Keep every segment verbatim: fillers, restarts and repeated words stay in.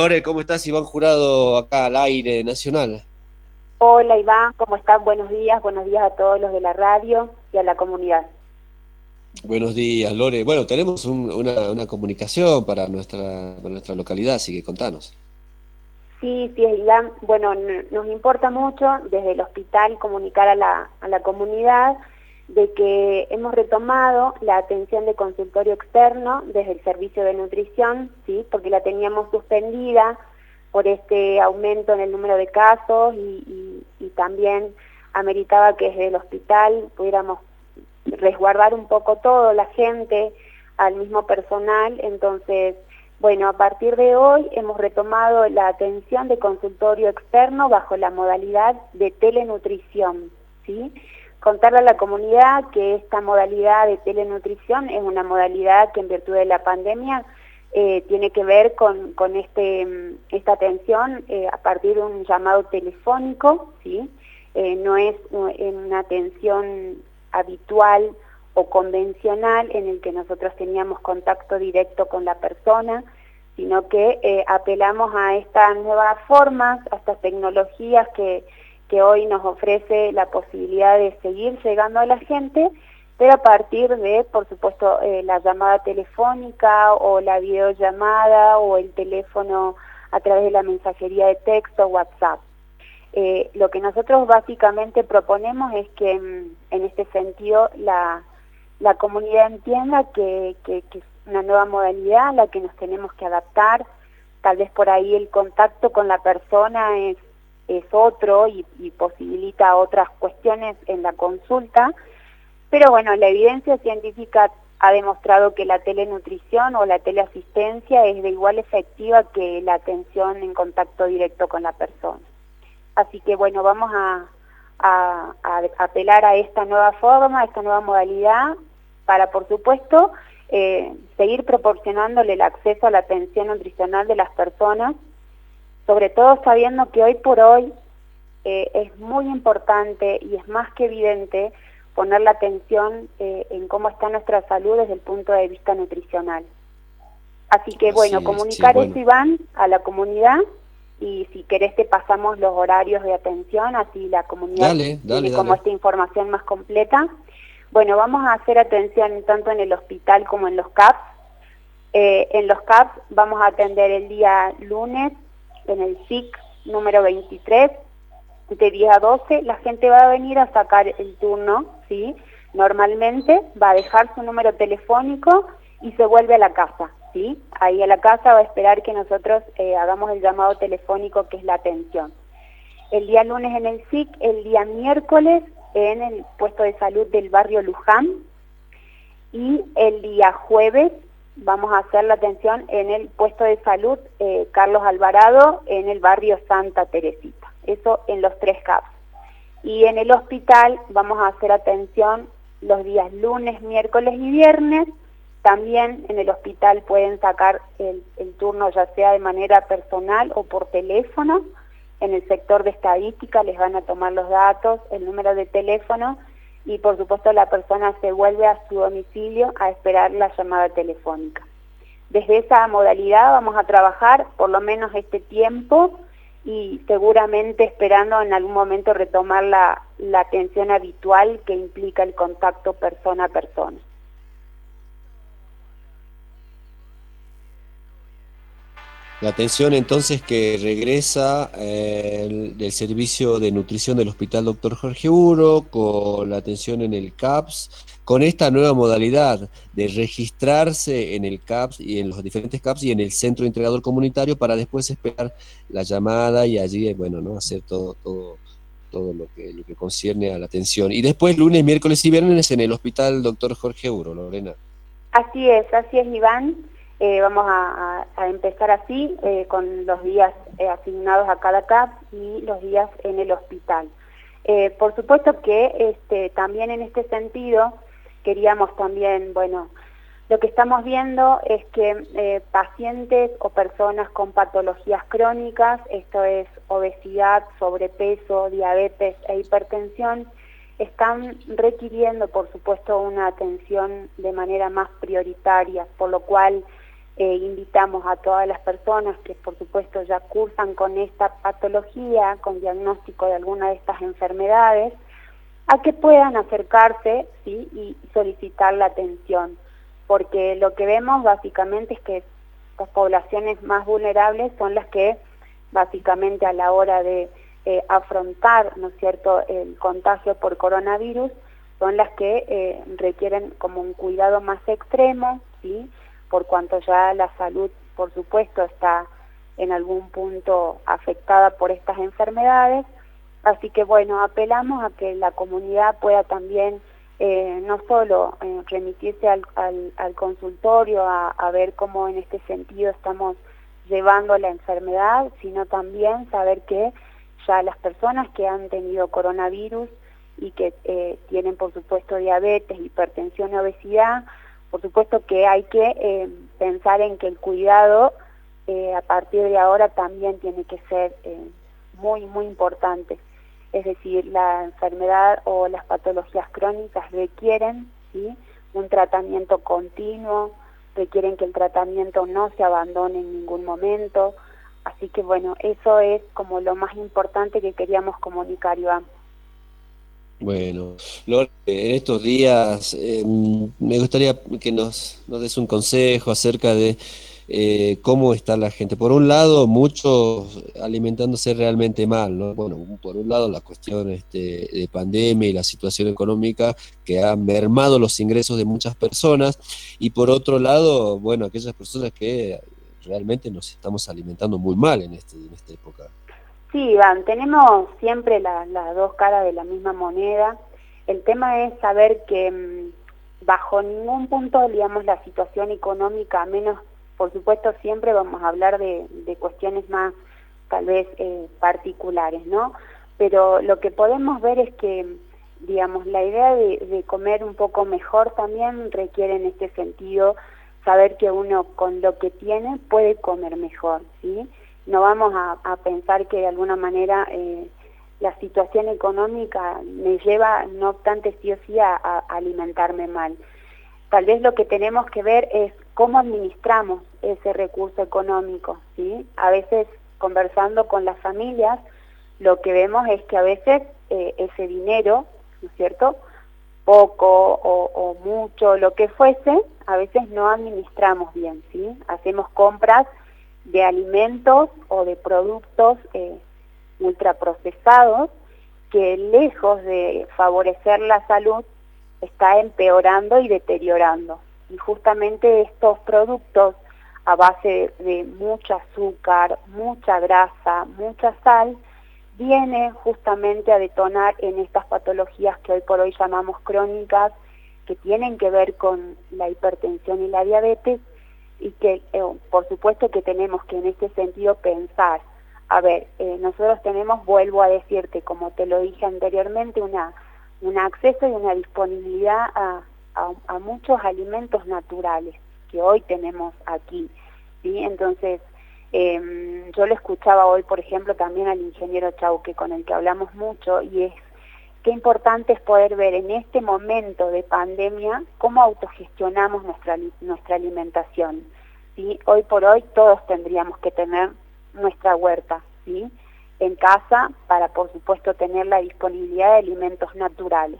Lore, ¿cómo estás? Iván Jurado, acá al aire nacional. Hola Iván, ¿cómo estás? Buenos días, buenos días a todos los de la radio y a la comunidad. Buenos días, Lore. Bueno, tenemos un- una, una comunicación para nuestra, para nuestra localidad, así que contanos. Sí, sí, Iván, bueno, n- nos importa mucho desde el hospital comunicar a la, a la comunidad de que hemos retomado la atención de consultorio externo desde el servicio de nutrición, sí, porque la teníamos suspendida por este aumento en el número de casos y, y- y también ameritaba que desde el hospital pudiéramos resguardar un poco todo, la gente, al mismo personal. Entonces, bueno, a partir de hoy hemos retomado la atención de consultorio externo bajo la modalidad de telenutrición, ¿sí? Contarle a la comunidad que esta modalidad de telenutrición es una modalidad que en virtud de la pandemia eh, tiene que ver con, con este, mm, esta atención eh, a partir de un llamado telefónico, ¿sí? Eh, no es uh, una atención habitual o convencional en el que nosotros teníamos contacto directo con la persona, sino que eh, apelamos a estas nuevas formas, a estas tecnologías que, que hoy nos ofrece la posibilidad de seguir llegando a la gente, pero a partir de, por supuesto, eh, la llamada telefónica o la videollamada o el teléfono a través de la mensajería de texto, WhatsApp. Eh, lo que nosotros básicamente proponemos es que mm, en este sentido la, la comunidad entienda que, que, que es una nueva modalidad a la que nos tenemos que adaptar. Tal vez por ahí el contacto con la persona es, es otro y, y posibilita otras cuestiones en la consulta, pero bueno, la evidencia científica ha demostrado que la telenutrición o la teleasistencia es de igual efectiva que la atención en contacto directo con la persona. Así que bueno, vamos a, a, a apelar a esta nueva forma, a esta nueva modalidad, para por supuesto eh, seguir proporcionándole el acceso a la atención nutricional de las personas, sobre todo sabiendo que hoy por hoy eh, es muy importante y es más que evidente poner la atención eh, en cómo está nuestra salud desde el punto de vista nutricional. Así que bueno, Así es, sí, comunicar eso, bueno. Iván, a la comunidad, y si querés te pasamos los horarios de atención, así la comunidad Dale, dale, tiene como dale. esta información más completa. Bueno, vamos a hacer atención tanto en el hospital como en los C A Ps. Eh, en los C A Ps vamos a atender el día lunes en el S I C número veintitrés, de diez a doce. La gente va a venir a sacar el turno, ¿sí? Normalmente va a dejar su número telefónico y se vuelve a la casa, ¿sí? Ahí a la casa va a esperar que nosotros eh, hagamos el llamado telefónico, que es la atención. El día lunes en el S I C, el día miércoles en el puesto de salud del barrio Luján, y el día jueves vamos a hacer la atención en el puesto de salud eh, Carlos Alvarado en el barrio Santa Teresita. Eso en los tres C A Ps. Y en el hospital vamos a hacer atención los días lunes, miércoles y viernes. También en el hospital pueden sacar el, el turno ya sea de manera personal o por teléfono. En el sector de estadística les van a tomar los datos, el número de teléfono, y por supuesto la persona se vuelve a su domicilio a esperar la llamada telefónica. Desde esa modalidad vamos a trabajar por lo menos este tiempo y seguramente esperando en algún momento retomar la, la atención habitual que implica el contacto persona a persona. La atención entonces que regresa eh, el- del servicio de nutrición del Hospital Doctor Jorge Uro, con la atención en el C A P S, con esta nueva modalidad de registrarse en el C A P S y en los diferentes C A P S y en el centro integrador comunitario para después esperar la llamada y allí, eh, bueno, ¿no? Hacer todo, todo, todo lo que, lo que concierne a la atención. Y después lunes, miércoles y viernes en el Hospital Doctor Jorge Uro, Lorena. Así es, así es, Iván. Eh, vamos a, a- a empezar así, eh, con los días eh, asignados a cada C A P y los días en el hospital. Eh, por supuesto que este, también en este sentido queríamos también, bueno, lo que estamos viendo es que eh, pacientes o personas con patologías crónicas, esto es obesidad, sobrepeso, diabetes e hipertensión, están requiriendo, por supuesto, una atención de manera más prioritaria, por lo cual Eh, invitamos a todas las personas que por supuesto ya cursan con esta patología, con diagnóstico de alguna de estas enfermedades, a que puedan acercarse, ¿sí?, y solicitar la atención, porque lo que vemos básicamente es que las poblaciones más vulnerables son las que básicamente a la hora de eh, afrontar, ¿no es cierto?, el contagio por coronavirus, son las que eh, requieren como un cuidado más extremo, ¿sí?, por cuanto ya la salud, por supuesto, está en algún punto afectada por estas enfermedades. Así que bueno, apelamos a que la comunidad pueda también eh, no solo eh, remitirse al, al, al consultorio a, a ver cómo en este sentido estamos llevando la enfermedad, sino también saber que ya las personas que han tenido coronavirus y que eh, tienen por supuesto diabetes, hipertensión y obesidad, por supuesto que hay que eh, pensar en que el cuidado eh, a partir de ahora también tiene que ser eh, muy, muy importante. Es decir, la enfermedad o las patologías crónicas requieren, ¿sí?, un tratamiento continuo, requieren que el tratamiento no se abandone en ningún momento. Así que bueno, eso es como lo más importante que queríamos comunicar, Iván. Bueno, Lore, en estos días eh, me gustaría que nos, nos des un consejo acerca de eh, cómo está la gente. Por un lado, muchos alimentándose realmente mal, ¿no? Bueno, por un lado la cuestión este, de pandemia y la situación económica que ha mermado los ingresos de muchas personas, y por otro lado, bueno, aquellas personas que realmente nos estamos alimentando muy mal en, este, en esta época. Sí, Iván, tenemos siempre las la dos caras de la misma moneda. El tema es saber que mmm, bajo ningún punto, digamos, la situación económica, a menos, por supuesto, siempre vamos a hablar de, de cuestiones más, tal vez, eh, particulares, ¿no? Pero lo que podemos ver es que, digamos, la idea de, de comer un poco mejor también requiere en este sentido saber que uno con lo que tiene puede comer mejor, ¿sí? No vamos a, a pensar que de alguna manera eh, la situación económica me lleva, no obstante, sí o sí a, a alimentarme mal. Tal vez lo que tenemos que ver es cómo administramos ese recurso económico, ¿sí? A veces, conversando con las familias, lo que vemos es que a veces eh, ese dinero, ¿no es cierto?, poco o, o mucho, lo que fuese, a veces no administramos bien, ¿sí? Hacemos compras de alimentos o de productos eh, ultraprocesados que, lejos de favorecer la salud, está empeorando y deteriorando. Y justamente estos productos a base de, de mucho azúcar, mucha grasa, mucha sal, viene justamente a detonar en estas patologías que hoy por hoy llamamos crónicas, que tienen que ver con la hipertensión y la diabetes, y que eh, por supuesto que tenemos que en este sentido pensar, a ver, eh, nosotros tenemos, vuelvo a decirte, como te lo dije anteriormente, una, un acceso y una disponibilidad a, a, a muchos alimentos naturales que hoy tenemos aquí, ¿sí? Entonces, eh, yo le escuchaba hoy, por ejemplo, también al ingeniero Chauque, con el que hablamos mucho, y es qué importante es poder ver en este momento de pandemia cómo autogestionamos nuestra, nuestra alimentación, ¿sí? Hoy por hoy todos tendríamos que tener nuestra huerta, ¿sí?, en casa, para por supuesto tener la disponibilidad de alimentos naturales.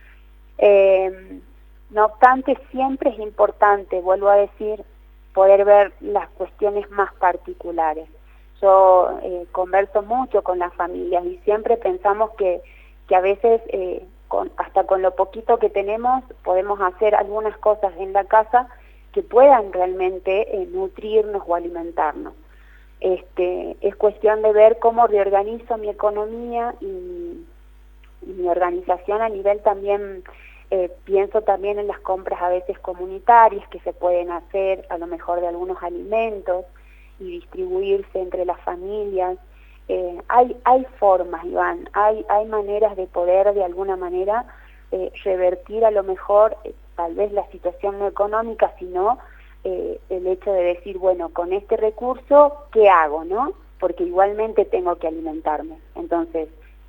Eh, no obstante, siempre es importante, vuelvo a decir, poder ver las cuestiones más particulares. Yo eh, converso mucho con las familias y siempre pensamos que que a veces eh, con, hasta con lo poquito que tenemos podemos hacer algunas cosas en la casa que puedan realmente eh, nutrirnos o alimentarnos. Este, es cuestión de ver cómo reorganizo mi economía y, y mi organización a nivel también, eh, pienso también en las compras a veces comunitarias que se pueden hacer a lo mejor de algunos alimentos y distribuirse entre las familias. Eh, hay, hay formas, Iván, hay, hay maneras de poder de alguna manera eh, revertir a lo mejor eh, tal vez la situación no económica, sino eh, el hecho de decir, bueno, con este recurso, ¿qué hago, no? Porque igualmente tengo que alimentarme. Entonces,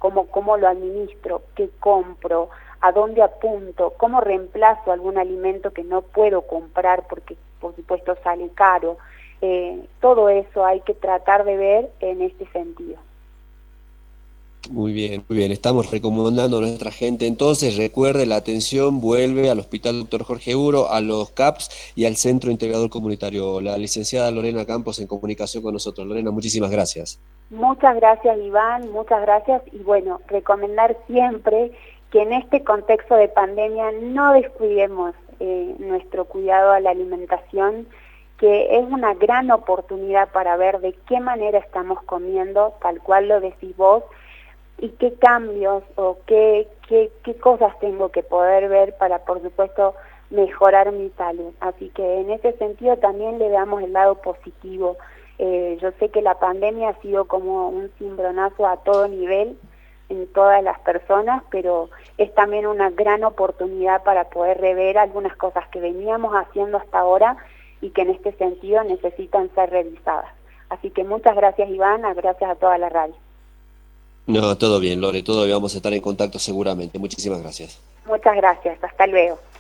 cómo, cómo lo administro, qué compro, a dónde apunto, cómo reemplazo algún alimento que no puedo comprar porque por supuesto sale caro. Eh, todo eso hay que tratar de ver en este sentido. Muy bien, muy bien. Estamos recomendando a nuestra gente. Entonces, recuerde, la atención vuelve al Hospital Doctor Jorge Uro, a los C A P S y al Centro Integrador Comunitario. La licenciada Lorena Campos en comunicación con nosotros. Lorena, muchísimas gracias. Muchas gracias, Iván, muchas gracias. Y bueno, recomendar siempre que en este contexto de pandemia no descuidemos eh, nuestro cuidado a la alimentación, que es una gran oportunidad para ver de qué manera estamos comiendo, tal cual lo decís vos, y qué cambios o qué, qué, qué cosas tengo que poder ver para, por supuesto, mejorar mi salud. Así que en ese sentido también le damos el lado positivo. Eh, yo sé que la pandemia ha sido como un cimbronazo a todo nivel, en todas las personas, pero es también una gran oportunidad para poder rever algunas cosas que veníamos haciendo hasta ahora y que en este sentido necesitan ser revisadas. Así que muchas gracias, Iván, gracias a toda la radio. No, todo bien, Lore, todo bien, vamos a estar en contacto seguramente. Muchísimas gracias. Muchas gracias, hasta luego.